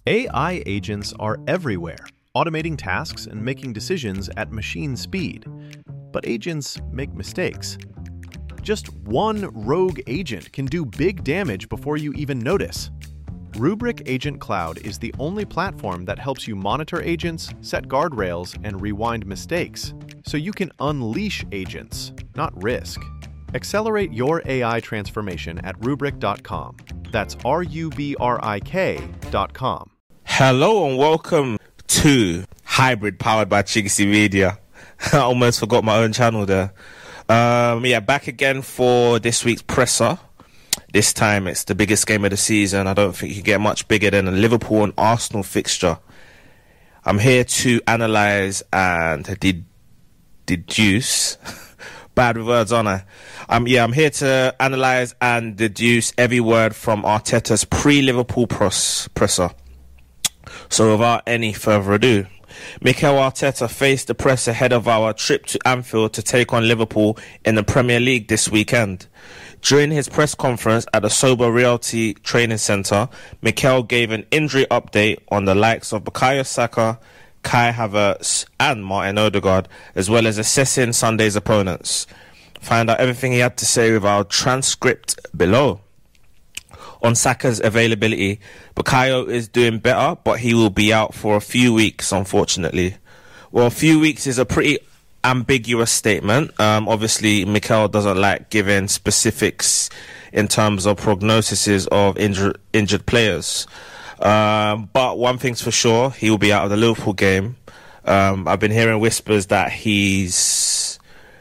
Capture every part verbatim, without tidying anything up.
A I agents are everywhere, automating tasks and making decisions at machine speed. But agents make mistakes. Just one rogue agent can do big damage before you even notice. Rubrik Agent Cloud is the only platform that helps you monitor agents, set guardrails, and rewind mistakes, so you can unleash agents, not risk. Accelerate your A I transformation at rubrik dot com. That's R U B R I K dot com. Hello and welcome to Hybrid powered by Chigsy Media. I almost forgot my own channel there. Um, yeah, back again for this week's presser. This time it's the biggest game of the season. I don't think you can get much bigger than a Liverpool and Arsenal fixture. I'm here to analyse and de- deduce. Bad with words, aren't I? Um, yeah, I'm here to analyse and deduce every word from Arteta's pre-Liverpool pros- presser. So without any further ado, Mikel Arteta faced the press ahead of our trip to Anfield to take on Liverpool in the Premier League this weekend. During his press conference at the Sober Realty Training Centre, Mikel gave an injury update on the likes of Bukayo Saka, Kai Havertz and Martin Odegaard, as well as assessing Sunday's opponents. Find out everything he had to say with our transcript below. On Saka's availability, Bukayo is doing better, but he will be out for a few weeks, unfortunately. Well, a few weeks is a pretty ambiguous statement. Um, obviously, Mikel doesn't like giving specifics in terms of prognoses of injur- injured players. Um, but one thing's for sure, he will be out of the Liverpool game. Um, I've been hearing whispers that he's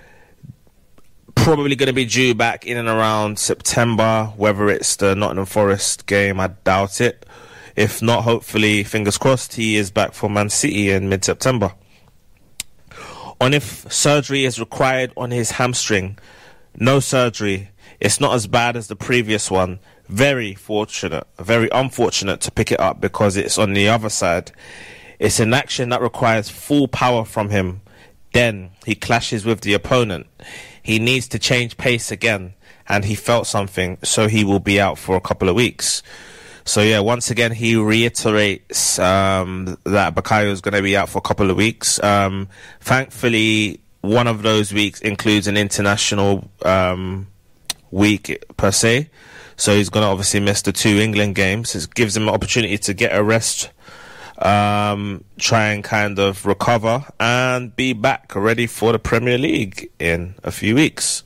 probably going to be due back in and around September. Whether it's the Nottingham Forest game, I doubt it. If not, hopefully, fingers crossed, he is back for Man City in mid-September. On if surgery is required on his hamstring, no surgery. It's not as bad as the previous one. Very fortunate, very unfortunate to pick it up because it's on the other side. It's an action that requires full power from him. Then he clashes with the opponent. He needs to change pace again, and he felt something, so he will be out for a couple of weeks. So yeah, once again, he reiterates um, that Bukayo is going to be out for a couple of weeks. Um, thankfully, one of those weeks includes an international um, week per se. So he's going to obviously miss the two England games. It gives him an opportunity to get a rest, um, try and kind of recover, and be back ready for the Premier League in a few weeks.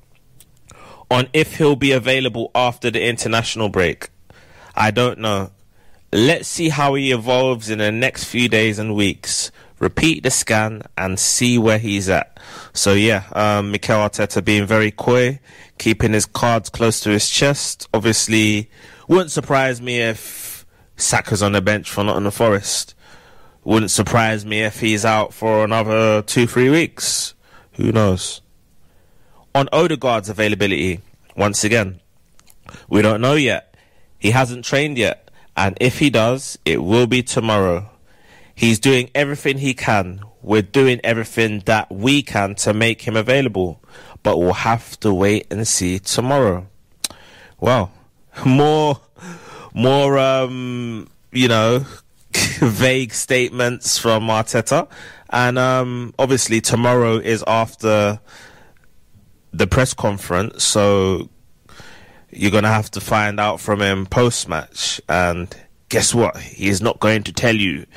On if he'll be available after the international break, I don't know. Let's see how he evolves in the next few days and weeks. Repeat the scan and see where he's at. So yeah, um, Mikel Arteta being very coy, keeping his cards close to his chest. Obviously, wouldn't surprise me if Saka's on the bench for Nottingham Forest. Wouldn't surprise me if he's out for another two, three weeks. Who knows? On Odegaard's availability, once again, we don't know yet. He hasn't trained yet, and if he does, it will be tomorrow. He's doing everything he can. We're doing everything that we can to make him available, but we'll have to wait and see tomorrow. Well, more, more, um, you know, vague statements from Arteta, and um, obviously tomorrow is after the press conference, so you're going to have to find out from him post-match, and guess what? He is not going to tell you.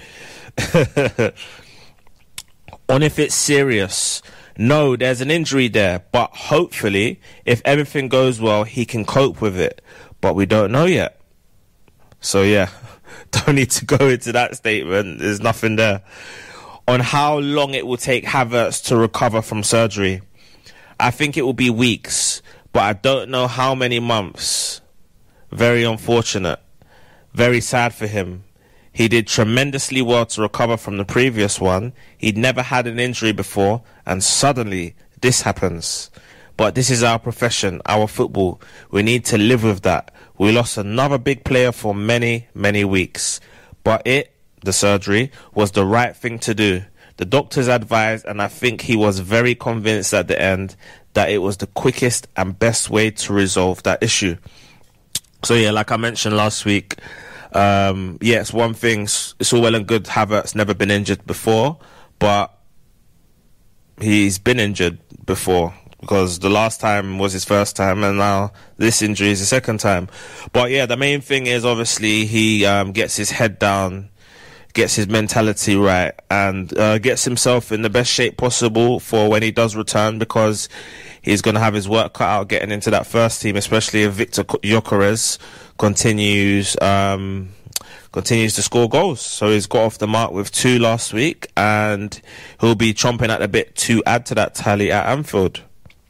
On if it's serious, no, there's an injury there, but hopefully, if everything goes well, he can cope with it, but we don't know yet. So yeah, don't need to go into that statement, there's nothing there. On how long it will take Havertz to recover from surgery, I think it will be weeks, but I don't know how many months. Very unfortunate. Very sad for him. He did tremendously well to recover from the previous one. He'd never had an injury before, and suddenly this happens. But this is our profession, our football. We need to live with that. We lost another big player for many, many weeks. But it, the surgery, was the right thing to do. The doctors advised, and I think he was very convinced at the end, that it was the quickest and best way to resolve that issue. So yeah, like I mentioned last week, Um, yeah, it's one thing. It's all well and good. Havertz never been injured before, but he's been injured before because the last time was his first time, and now this injury is the second time. But yeah, the main thing is obviously he um, gets his head down, gets his mentality right, and uh, gets himself in the best shape possible for when he does return, because he's going to have his work cut out getting into that first team, especially if Victor Gyökeres continues um, continues to score goals. So he's got off the mark with two last week, and he'll be chomping at the bit to add to that tally at Anfield.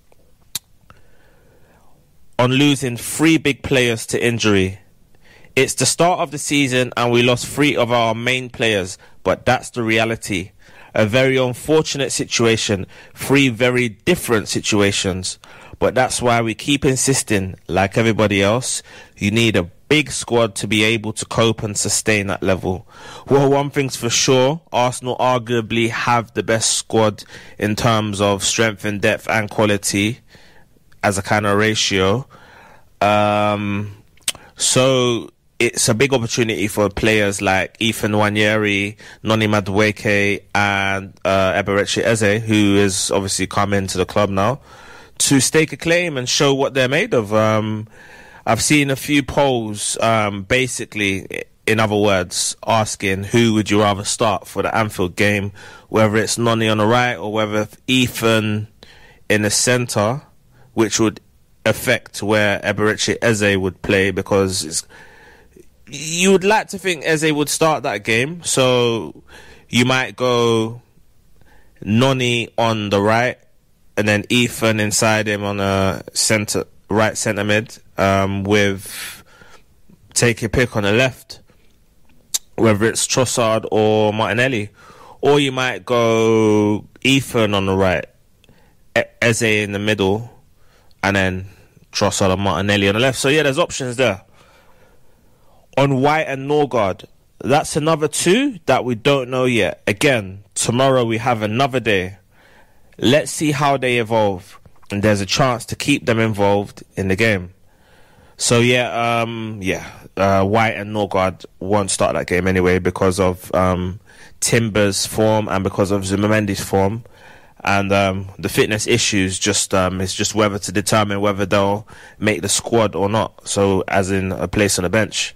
On losing three big players to injury. It's the start of the season and we lost three of our main players, but that's the reality. A very unfortunate situation, three very different situations. But that's why we keep insisting, like everybody else, you need a big squad to be able to cope and sustain that level. Well, one thing's for sure, Arsenal arguably have the best squad in terms of strength and depth and quality as a kind of ratio. Um, so it's a big opportunity for players like Ethan Nwaneri, Noni Madueke and uh, Eberechi Eze, who is obviously come into the club now, to stake a claim and show what they're made of. Um, I've seen a few polls, um, basically, in other words, asking who would you rather start for the Anfield game, whether it's Noni on the right or whether Ethan in the centre, which would affect where Eberechi Eze would play, because it's, you would like to think Eze would start that game, so you might go Noni on the right and then Ethan inside him on a centre, right centre mid, um, with take your pick on the left, whether it's Trossard or Martinelli, or you might go Ethan on the right, Eze in the middle, and then Trossard and Martinelli on the left. So yeah, there's options there. On White and Norgard, that's another two that we don't know yet. Again, tomorrow we have another day. Let's see how they evolve, and there's a chance to keep them involved in the game. So yeah, um, yeah, uh, White and Norgard won't start that game anyway because of um, Timber's form and because of Zubimendi's form. And um, the fitness issues just um, it's just whether to determine whether they'll make the squad or not. So as in a place on the bench.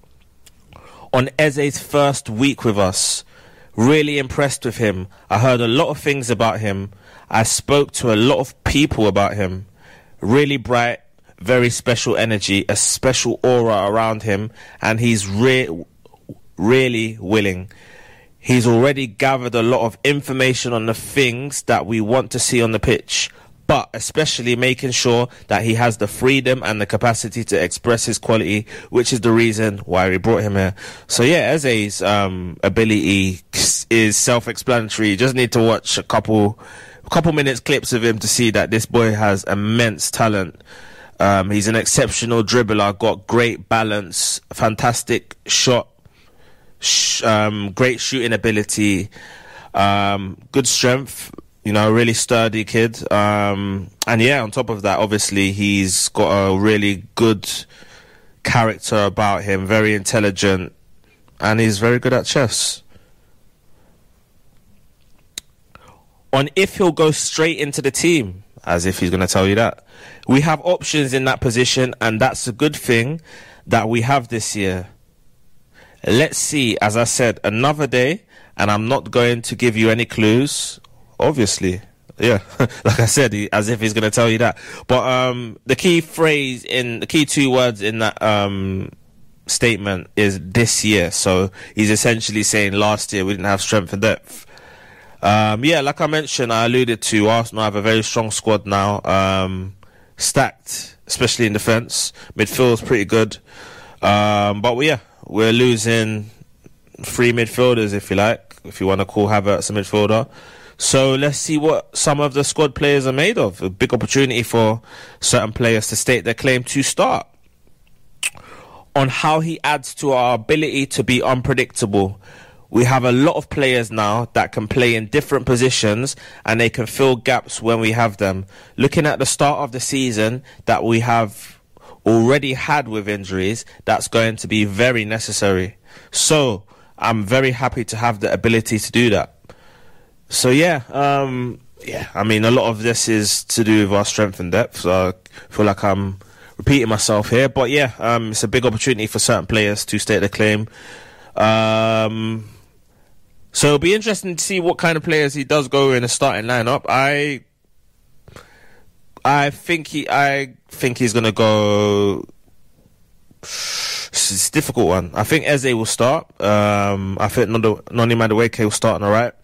On Eze's first week with us, really impressed with him. I heard a lot of things about him. I spoke to a lot of people about him. Really bright, very special energy, a special aura around him, and he's re- really willing. He's already gathered a lot of information on the things that we want to see on the pitch, but especially making sure that he has the freedom and the capacity to express his quality, which is the reason why we brought him here. So yeah, Eze's um, ability is self-explanatory. You just need to watch a couple, a couple minutes clips of him to see that this boy has immense talent. Um, he's an exceptional dribbler, got great balance, fantastic shot, sh- um, great shooting ability, um, good strength. You know, really sturdy kid. Um, and yeah, on top of that, obviously, he's got a really good character about him, very intelligent, and he's very good at chess. On if he'll go straight into the team, as if he's going to tell you that. We have options in that position, and that's a good thing that we have this year. Let's see, as I said, another day, and I'm not going to give you any clues. Obviously, yeah, like I said, he, as if he's going to tell you that. But um, the key phrase in the key two words in that um, statement is this year. So he's essentially saying last year we didn't have strength and depth. Um, yeah, like I mentioned, I alluded to Arsenal have a very strong squad now, um, stacked, especially in defence. Midfield's pretty good, um, but yeah, we're losing three midfielders, if you like, if you want to call Havertz a midfielder. So let's see what some of the squad players are made of. A big opportunity for certain players to state their claim to start. On how he adds to our ability to be unpredictable. We have a lot of players now that can play in different positions and they can fill gaps when we have them. Looking at the start of the season, that we have already had with injuries, that's going to be very necessary. So I'm very happy to have the ability to do that. So yeah, um, yeah. I mean, a lot of this is to do with our strength and depth. So I feel like I'm repeating myself here, but yeah, um, it's a big opportunity for certain players to state their claim. Um, so it'll be interesting to see what kind of players he does go in a starting lineup. I, I think he, I think he's gonna go. It's a difficult one. I think Eze will start. Um, I think Noni Madueke will start on the right.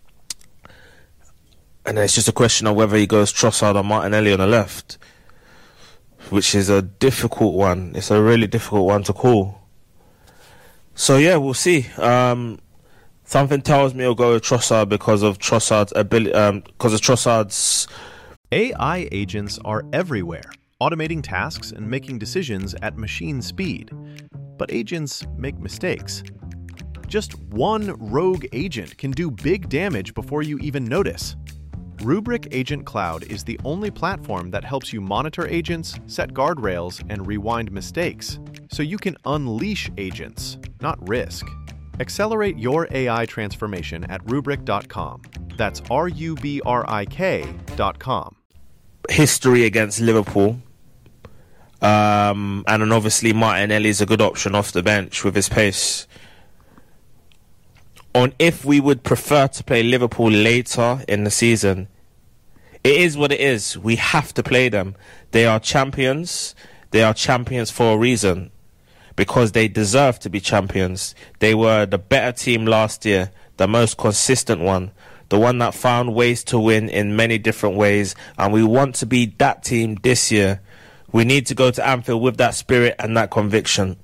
And then it's just a question of whether he goes Trossard or Martinelli on the left, which is a difficult one. It's a really difficult one to call. So yeah, we'll see. Um, something tells me he'll go with Trossard because of Trossard's ability. Um, because of Trossard's. A I agents are everywhere, automating tasks and making decisions at machine speed. But agents make mistakes. Just one rogue agent can do big damage before you even notice. Rubrik Agent Cloud is the only platform that helps you monitor agents, set guardrails, and rewind mistakes, so you can unleash agents, not risk. Accelerate your A I transformation at rubrik dot com. That's R U B R I K dot com. History against Liverpool. Um, and then obviously Martinelli is a good option off the bench with his pace. On if we would prefer to play Liverpool later in the season, it is what it is. We have to play them. They are champions. They are champions for a reason, because they deserve to be champions. They were the better team last year, the most consistent one, the one that found ways to win in many different ways, and we want to be that team this year. We need to go to Anfield with that spirit and that conviction.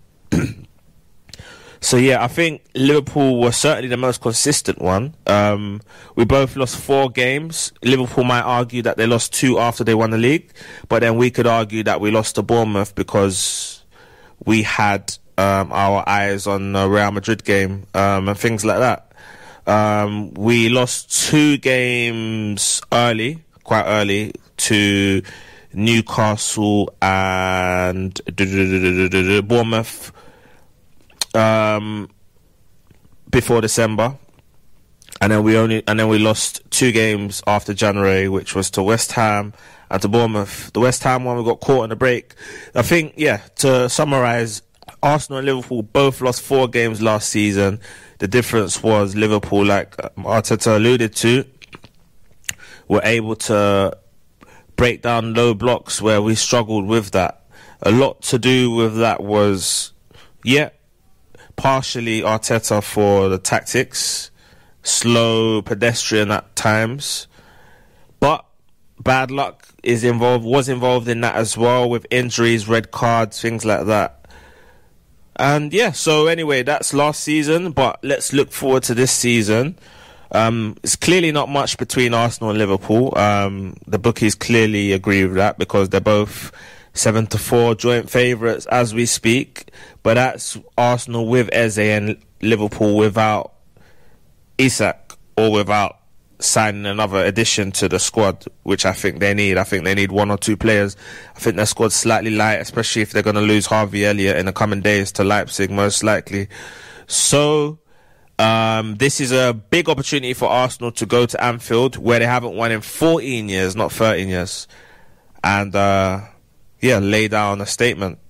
So yeah, I think Liverpool was certainly the most consistent one. Um, we both lost four games. Liverpool might argue that they lost two after they won the league, but then we could argue that we lost to Bournemouth because we had um, our eyes on the Real Madrid game um, and things like that. Um, we lost two games early, quite early, to Newcastle and Bournemouth. Um, before December, and then we only and then we lost two games after January, which was to West Ham and to Bournemouth. The West Ham one we got caught in a break. I think, yeah, to summarise, Arsenal and Liverpool both lost four games last season. The difference was Liverpool, like Arteta alluded to, were able to break down low blocks where we struggled with that. A lot to do with that was, yeah, partially Arteta for the tactics, slow, pedestrian at times, but bad luck is involved, was involved in that as well, with injuries, red cards, things like that. And yeah, so anyway, that's last season, but let's look forward to this season. Um, it's clearly not much between Arsenal and Liverpool. Um, the bookies clearly agree with that because they're both seven to four joint favourites as we speak, but that's Arsenal with Eze and Liverpool without Isak, or without signing another addition to the squad, which I think they need. I think they need one or two players. I think their squad's slightly light, especially if they're going to lose Harvey Elliott in the coming days to Leipzig, most likely. So um, this is a big opportunity for Arsenal to go to Anfield, where they haven't won in fourteen years, not thirteen years, and uh yeah, lay down a statement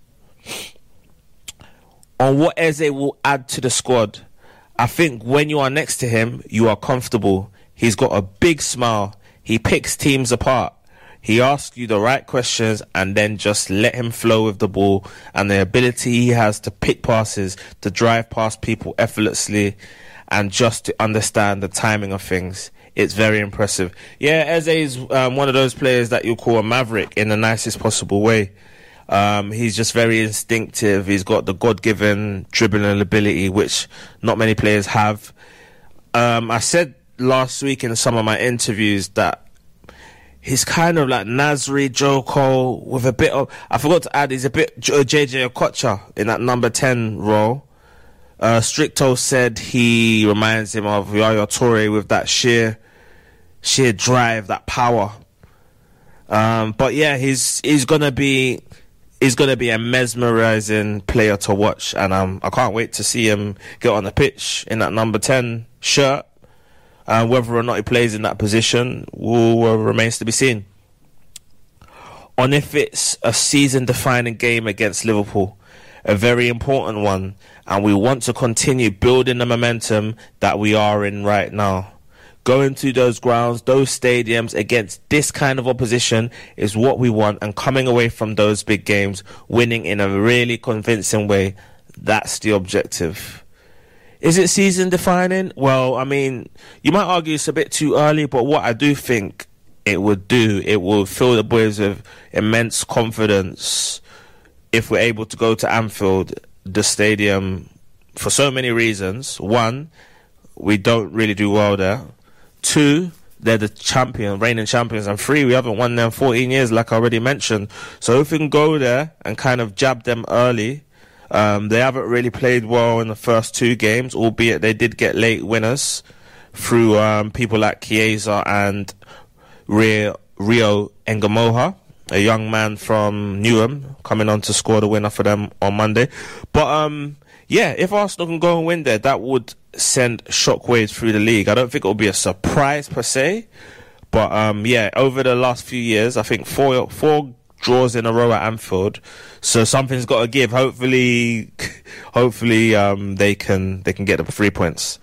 on what Eze will add to the squad. I think when you are next to him, you are comfortable. He's got a big smile. He picks teams apart. He asks you the right questions and then just let him flow with the ball, and the ability he has to pick passes, to drive past people effortlessly, and just to understand the timing of things. It's very impressive. Yeah, Eze is um, one of those players that you call a maverick in the nicest possible way. Um, he's just very instinctive. He's got the God-given dribbling ability, which not many players have. Um, I said last week in some of my interviews that he's kind of like Nasri, Joe Cole, with a bit of... I forgot to add, he's a bit J J Okocha in that number ten role. Uh, Stricto said he reminds him of Yaya Toure with that sheer... sheer drive, that power. Um, but yeah, he's he's gonna be he's going to be a mesmerising player to watch, and um, I can't wait to see him get on the pitch in that number ten shirt. Uh, whether or not he plays in that position will, will remains to be seen. On if it's a season-defining game against Liverpool, a very important one, and we want to continue building the momentum that we are in right now. Going to those grounds, those stadiums against this kind of opposition is what we want, and coming away from those big games, winning in a really convincing way, that's the objective. Is it season defining? Well, I mean, you might argue it's a bit too early, but what I do think it would do, it will fill the boys with immense confidence if we're able to go to Anfield, the stadium, for so many reasons. One, we don't really do well there. Two, they're the champion, reigning champions. And three, we haven't won them fourteen years, like I already mentioned. So if we can go there and kind of jab them early, um, they haven't really played well in the first two games, albeit they did get late winners through um, people like Chiesa and Rio, Rio Engamoha, a young man from Newham, coming on to score the winner for them on Monday. But um, yeah, if Arsenal can go and win there, that would send shockwaves through the league. I don't think it will be a surprise per se, but um, yeah, over the last few years, I think four four draws in a row at Anfield, so something's got to give. Hopefully, hopefully um, they can they can get the three points.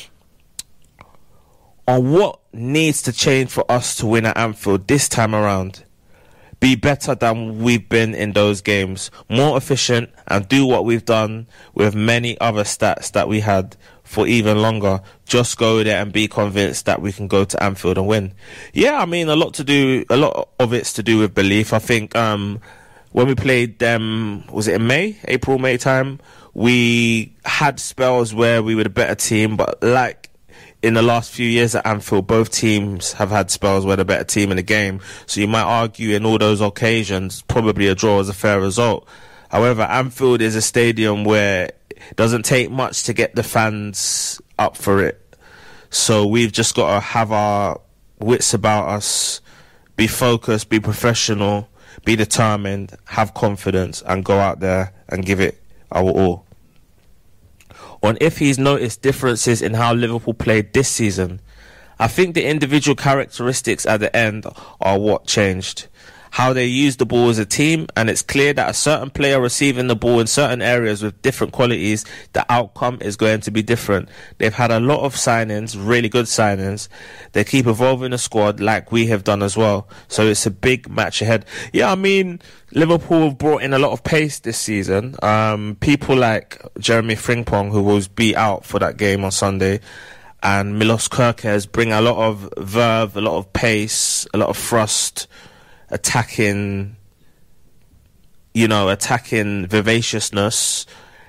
On what needs to change for us to win at Anfield this time around? Be better than we've been in those games, more efficient, and do what we've done with many other stats that we had for even longer. Just go there and be convinced that we can go to Anfield and win. Yeah, I mean, a lot to do, a lot of it's to do with belief. I think um, when we played them, was it in May, April, May time, we had spells where we were the better team, but like in the last few years at Anfield, both teams have had spells where they're the better team in the game. So you might argue in all those occasions, probably a draw is a fair result. However, Anfield is a stadium where it doesn't take much to get the fans up for it. So we've just got to have our wits about us, be focused, be professional, be determined, have confidence, and go out there and give it our all. On if he's noticed differences in how Liverpool played this season, I think the individual characteristics at the end are what changed. How they use the ball as a team, and it's clear that a certain player receiving the ball in certain areas with different qualities, the outcome is going to be different. They've had a lot of signings, really good signings. They keep evolving the squad like we have done as well. So it's a big match ahead. Yeah, I mean, Liverpool have brought in a lot of pace this season. Um, people like Jeremy Frimpong, who will be out for that game on Sunday, and Milos Kerkez bring a lot of verve, a lot of pace, a lot of thrust, attacking, you know, attacking vivaciousness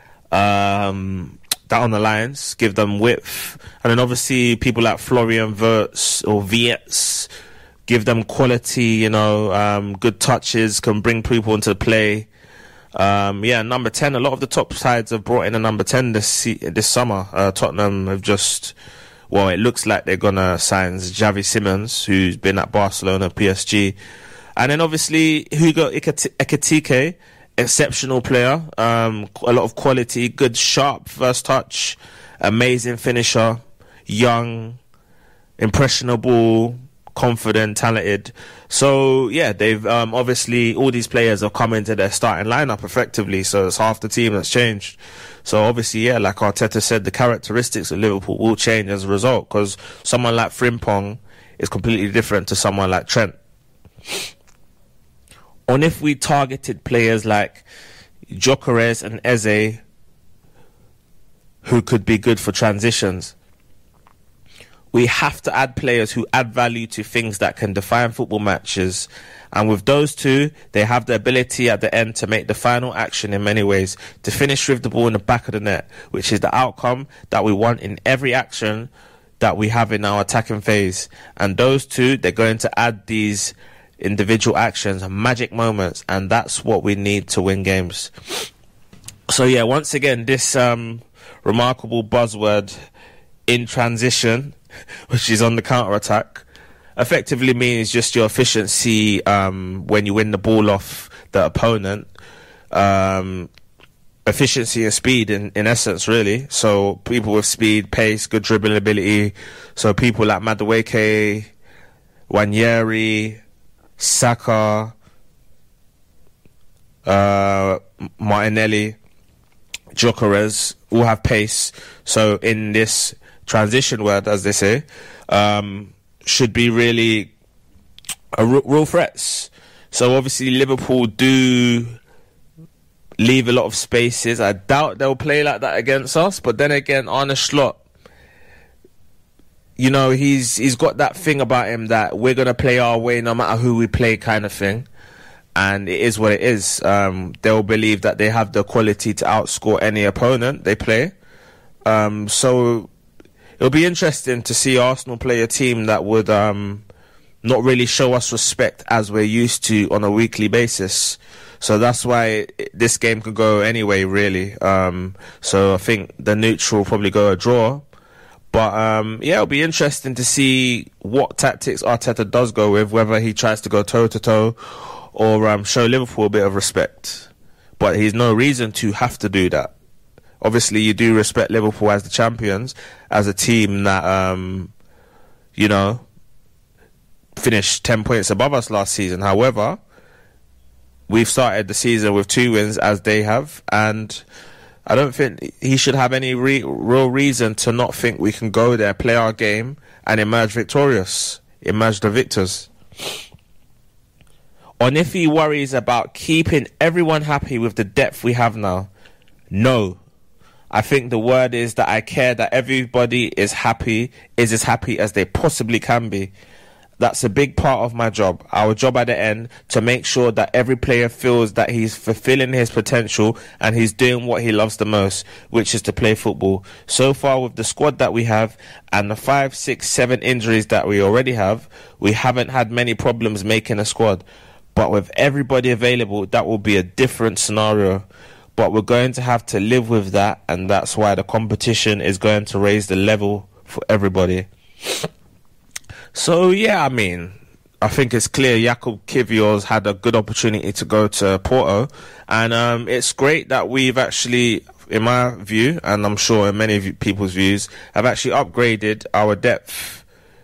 um, down the lines, give them width. And then obviously people like Florian Wirtz or Wirtz give them quality, you know, um, good touches, can bring people into play. Um, yeah, number ten, a lot of the top sides have brought in a number ten this se- this summer. Uh, Tottenham have just, well, it looks like they're going to sign Xavi Simons, who's been at Barcelona, P S G. And then obviously Hugo Ekitike, exceptional player, um, a lot of quality, good sharp first touch, amazing finisher, young, impressionable, confident, talented. So yeah, they've um, obviously all these players have come into their starting lineup effectively, so it's half the team that's changed. So obviously, yeah, like Arteta said, the characteristics of Liverpool will change as a result, because someone like Frimpong is completely different to someone like Trent. On if we targeted players like Gyökeres and Eze, who could be good for transitions, we have to add players who add value to things that can define football matches. And with those two, they have the ability at the end to make the final action in many ways, to finish with the ball in the back of the net, which is the outcome that we want in every action that we have in our attacking phase. And those two, they're going to add these individual actions, magic moments, and that's what we need to win games. So yeah, once again, this um, remarkable buzzword in transition, which is on the counter-attack, effectively means just your efficiency um, when you win the ball off the opponent. um, efficiency and speed in, in essence, really. So people with speed, pace, good dribbling ability. So people like Madueke, Wanyeri, Saka, uh, Martinelli, Gyökeres all have pace. So in this transition word, as they say, um, should be really a r- real threats. So obviously Liverpool do leave a lot of spaces. I doubt they'll play like that against us. But then again, Arne Slot, you know, he's he's got that thing about him that we're going to play our way no matter who we play kind of thing. And it is what it is. Um, they'll believe that they have the quality to outscore any opponent they play. Um, so it'll be interesting to see Arsenal play a team that would um, not really show us respect as we're used to on a weekly basis. So that's why this game could go anyway, really. Um, so I think the neutral will probably go a draw. But um, yeah, it'll be interesting to see what tactics Arteta does go with, whether he tries to go toe-to-toe or um, show Liverpool a bit of respect. But he's no reason to have to do that. Obviously, you do respect Liverpool as the champions, as a team that, um, you know, finished ten points above us last season. However, we've started the season with two wins as they have, and I don't think he should have any re- real reason to not think we can go there, play our game, and emerge victorious, emerge the victors. On if he worries about keeping everyone happy with the depth we have now, no. I think the word is that I care that everybody is happy, is as happy as they possibly can be. That's a big part of my job, our job at the end, to make sure that every player feels that he's fulfilling his potential and he's doing what he loves the most, which is to play football. So far with the squad that we have and the five, six, seven injuries that we already have, we haven't had many problems making a squad. But with everybody available, that will be a different scenario. But we're going to have to live with that, and that's why the competition is going to raise the level for everybody. So, yeah, I mean, I think it's clear Jakub Kiwior's had a good opportunity to go to Porto. And um, it's great that we've actually, in my view, and I'm sure in many of you, people's views, have actually upgraded our depth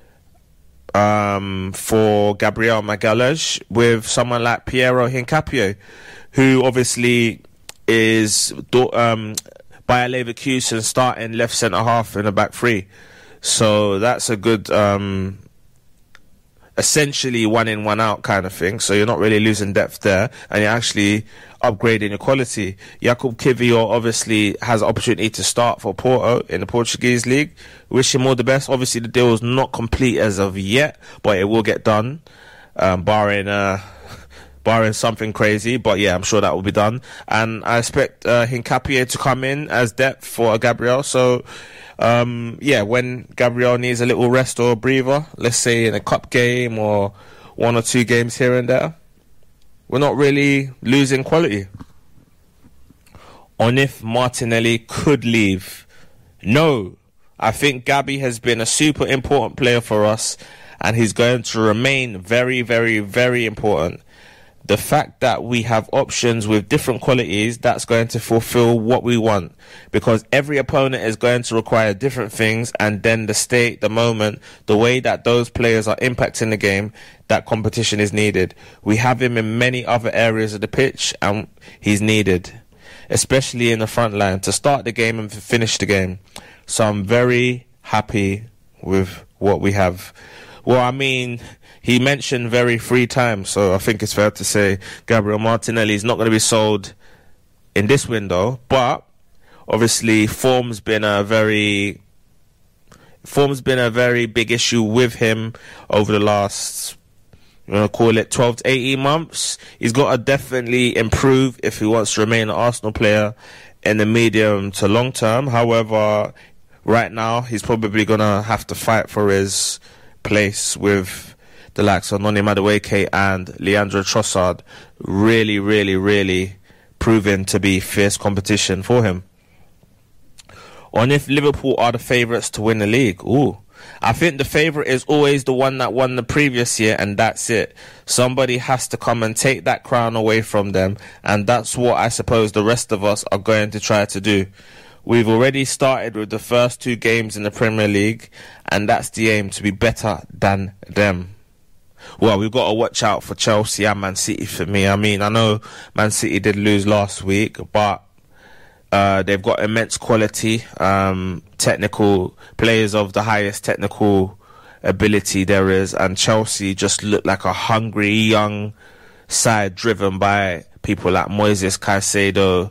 um, for Gabriel Magalhaes with someone like Piero Hincapié, who obviously is um, Bayer Leverkusen starting left centre-half in the back three. So that's a good... Um, essentially one in, one out kind of thing. So you're not really losing depth there, and you're actually upgrading your quality. Jakub Kiwior obviously has an opportunity to start for Porto in the Portuguese league. Wish him all the best. Obviously the deal is not complete as of yet, but it will get done, um, barring uh, barring something crazy. But yeah, I'm sure that will be done. And I expect uh, Hincapié to come in as depth for Gabriel. So Um, yeah, when Gabriel needs a little rest or a breather, let's say in a cup game or one or two games here and there, we're not really losing quality. On if Martinelli could leave, no. I think Gabby has been a super important player for us, and he's going to remain very, very, very important. The fact that we have options with different qualities, that's going to fulfill what we want, because every opponent is going to require different things, and then the state, the moment, the way that those players are impacting the game, that competition is needed. We have him in many other areas of the pitch, and he's needed, especially in the front line, to start the game and finish the game. So I'm very happy with what we have. Well, I mean, he mentioned very three times, so I think it's fair to say Gabriel Martinelli is not going to be sold in this window. But obviously, form's been a very form's been a very big issue with him over the last, you want to call it twelve to eighteen months. He's got to definitely improve if he wants to remain an Arsenal player in the medium to long term. However, right now he's probably going to have to fight for his place with the likes of Noni Madueke and Leandro Trossard, really, really, really proving to be fierce competition for him. On if Liverpool are the favourites to win the league, ooh, I think the favourite is always the one that won the previous year, and that's it. Somebody has to come and take that crown away from them, and that's what I suppose the rest of us are going to try to do. We've already started with the first two games in the Premier League, and that's the aim, to be better than them. Well, we've got to watch out for Chelsea and Man City for me. I mean, I know Man City did lose last week, but uh, they've got immense quality, um, technical players of the highest technical ability there is, and Chelsea just look like a hungry young side driven by people like Moises Caicedo,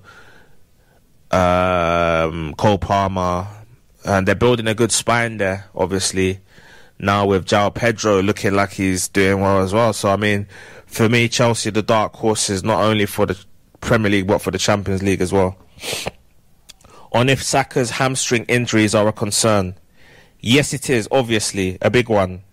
um, Cole Palmer, and they're building a good spine there, obviously. Now with João Pedro looking like he's doing well as well. So, I mean, for me, Chelsea, the dark horses, not only for the Premier League, but for the Champions League as well. On if Saka's hamstring injuries are a concern. Yes, it is, obviously, a big one.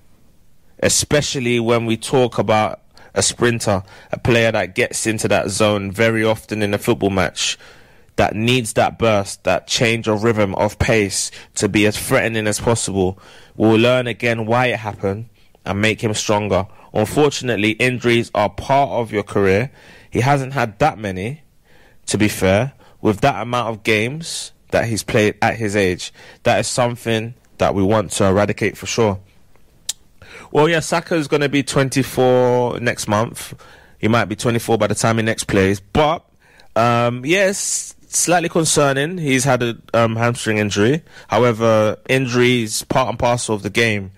Especially when we talk about a sprinter, a player that gets into that zone very often in a football match, that needs that burst, that change of rhythm, of pace, to be as threatening as possible. We'll learn again why it happened and make him stronger. Unfortunately, injuries are part of your career. He hasn't had that many, to be fair, with that amount of games that he's played at his age. That is something that we want to eradicate for sure. Well, yeah, Saka is going to be twenty-four next month. He might be twenty-four by the time he next plays. But, um, yes, slightly concerning. He's had a um, hamstring injury. However, injuries part and parcel of the game.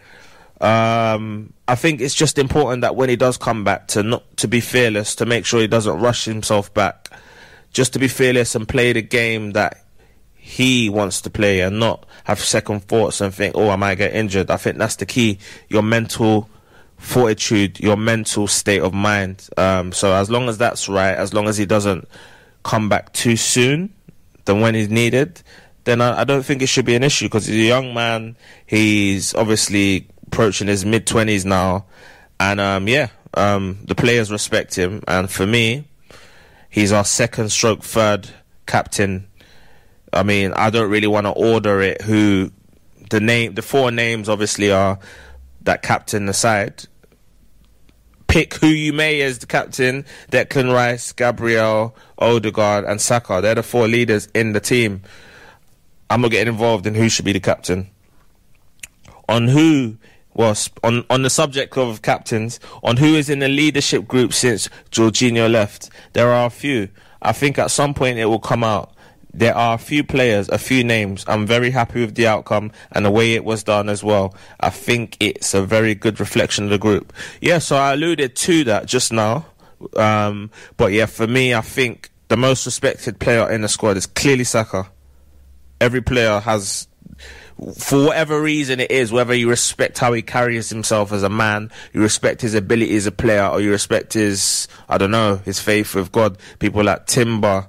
Um, I think it's just important that when he does come back, to not to be fearless, to make sure he doesn't rush himself back, just to be fearless and play the game that he wants to play, and not have second thoughts and think, oh, I might get injured. I think that's the key. Your mental fortitude, your mental state of mind. Um, so as long as that's right, as long as he doesn't come back too soon than when he's needed, then I, I don't think it should be an issue, because he's a young man. He's obviously approaching his mid-twenties now, and um, yeah, um, the players respect him, and for me, he's our second stroke third captain. I mean, I don't really want to order it who the name, the four names obviously are that captain the side. Pick who you may as the captain: Declan Rice, Gabriel, Odegaard and Saka. They're the four leaders in the team. I'm not getting involved in who should be the captain. On who, well, on, on the subject of captains, on who is in the leadership group since Jorginho left, there are a few. I think at some point it will come out. There are a few players, a few names. I'm very happy with the outcome and the way it was done as well. I think it's a very good reflection of the group. Yeah, so I alluded to that just now. Um, but yeah, for me, I think the most respected player in the squad is clearly Saka. Every player has, for whatever reason it is, whether you respect how he carries himself as a man, you respect his ability as a player, or you respect his, I don't know, his faith with God. People like Timber,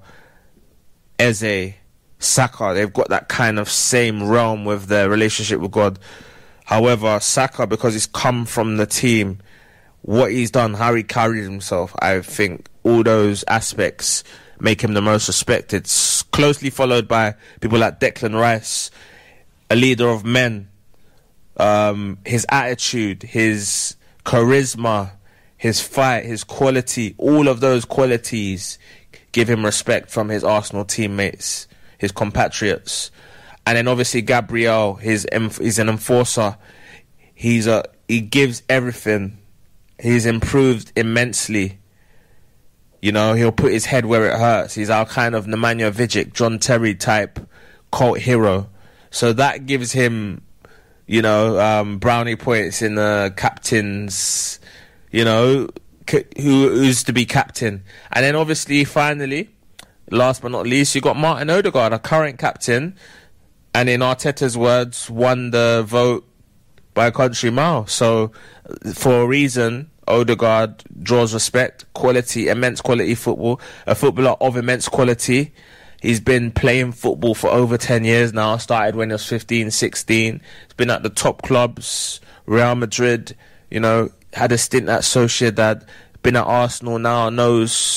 Eze, Saka, they've got that kind of same realm with their relationship with God. However, Saka, because he's come from the team, what he's done, how he carries himself, I think all those aspects make him the most respected. S- closely followed by people like Declan Rice, a leader of men. Um, his attitude, his charisma, his fight, his quality, all of those qualities give him respect from his Arsenal teammates, his compatriots. And then obviously Gabriel, his he's an enforcer. He's a he gives everything. He's improved immensely. You know, he'll put his head where it hurts. He's our kind of Nemanja Vidic, John Terry type cult hero. So that gives him, you know, um, brownie points in the captain's, you know, who who's to be captain. And then obviously, finally, last but not least, you got Martin Odegaard, a current captain, and in Arteta's words, won the vote by a country mile. So for a reason, Odegaard draws respect, quality, immense quality football, a footballer of immense quality. He's been playing football for over ten years now, started when he was fifteen, sixteen. He's been at the top clubs, Real Madrid, you know, had a stint at Sociedad, been at Arsenal now, knows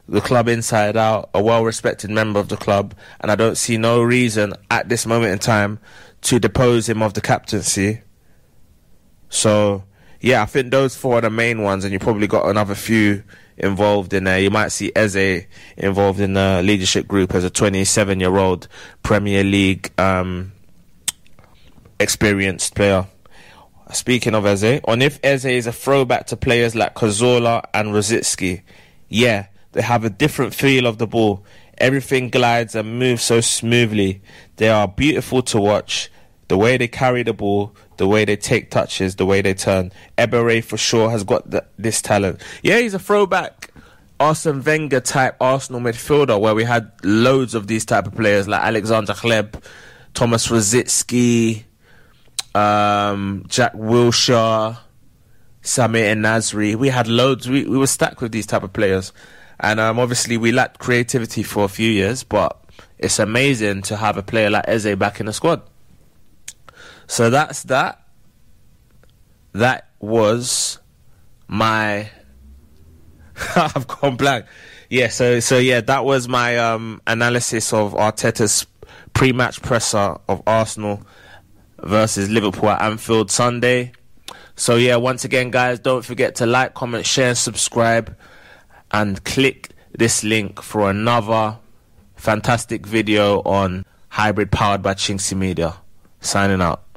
the club inside out, a well-respected member of the club, and I don't see no reason at this moment in time to depose him of the captaincy. So, yeah, I think those four are the main ones, and you probably got another few involved in there. You might see Eze involved in the leadership group as a twenty-seven-year-old Premier League um, experienced player. Speaking of Eze, on if Eze is a throwback to players like Cazorla and Rosicky, yeah, they have a different feel of the ball. Everything glides and moves so smoothly. They are beautiful to watch. The way they carry the ball, the way they take touches, the way they turn. Ebere for sure has got the, this talent. Yeah, he's a throwback Arsene Wenger type Arsenal midfielder where we had loads of these type of players like Alexander Hleb, Thomas Rosicky, um, Jack Wilshere, Samir Nasri. We had loads. We, we were stacked with these type of players. And um, obviously we lacked creativity for a few years, but it's amazing to have a player like Eze back in the squad. So that's that. That was my... I've gone blank. Yeah, so so yeah, that was my um, analysis of Arteta's pre-match presser of Arsenal versus Liverpool at Anfield Sunday. So yeah, once again, guys, don't forget to like, comment, share, and subscribe. And click this link for another fantastic video on Hybrid powered by Chinksy Media. Signing out.